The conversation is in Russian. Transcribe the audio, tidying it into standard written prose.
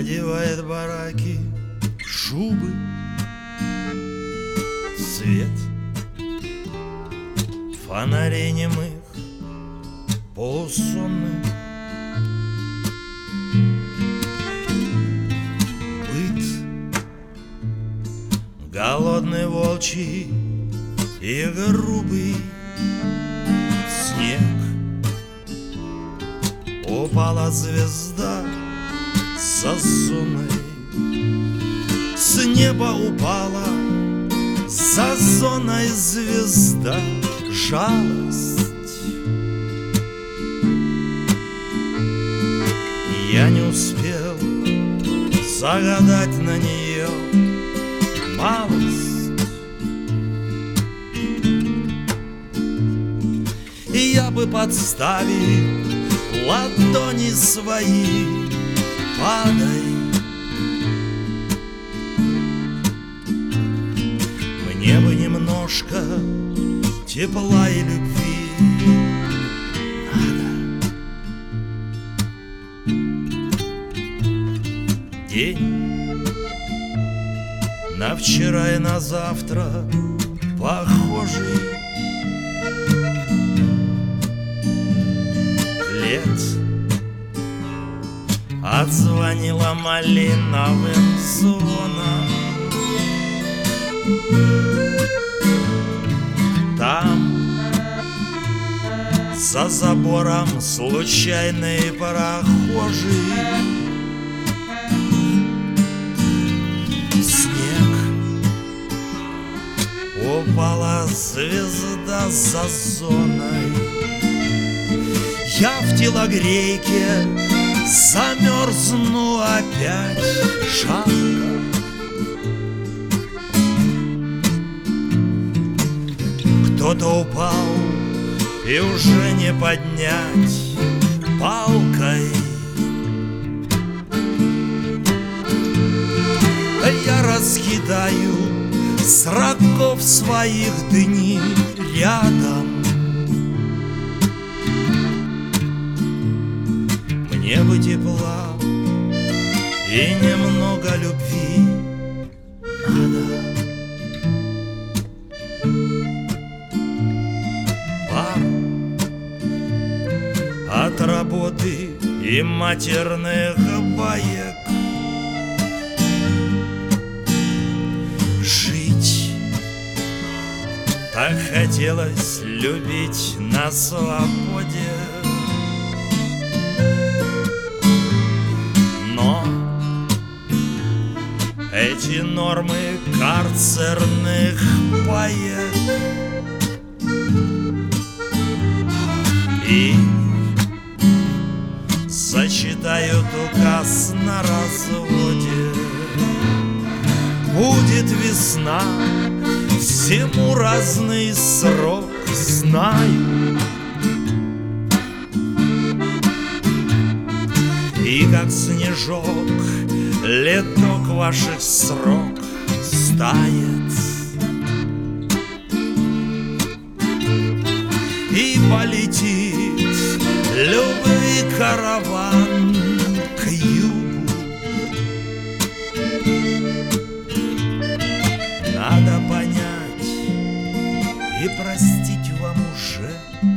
одевает бараки, шубы, свет, фонарей немых, полусонных. Быт голодный, волчий и грубый. Снег, упала звезда за зоной. С неба упала за зоной звезда. Жалость. Я не успел загадать на нее малость. И я бы подставил ладони свои. Падай. Мне бы немножко тепла и любви надо. День на вчера и на завтра похожий. Лет отзвонила малиновым звоном. Там за забором случайный прохожий. Снег, упала звезда за зоной. Я в телогрейке замерзну опять. Жалко. Кто-то упал и уже не поднять палкой. Я раскидаю с рогов своих дни рядом. Мне бы тепла и немного любви надо. Пар от работы и матерных баек. Жить так хотелось, любить на свободе. Но эти нормы карцерных паек и зачитают указ на разводе. Будет весна, всему разный срок, знаю. И как снежок леток ваших срок стает. И полетит любой караван к югу. Надо понять и простить вам уже.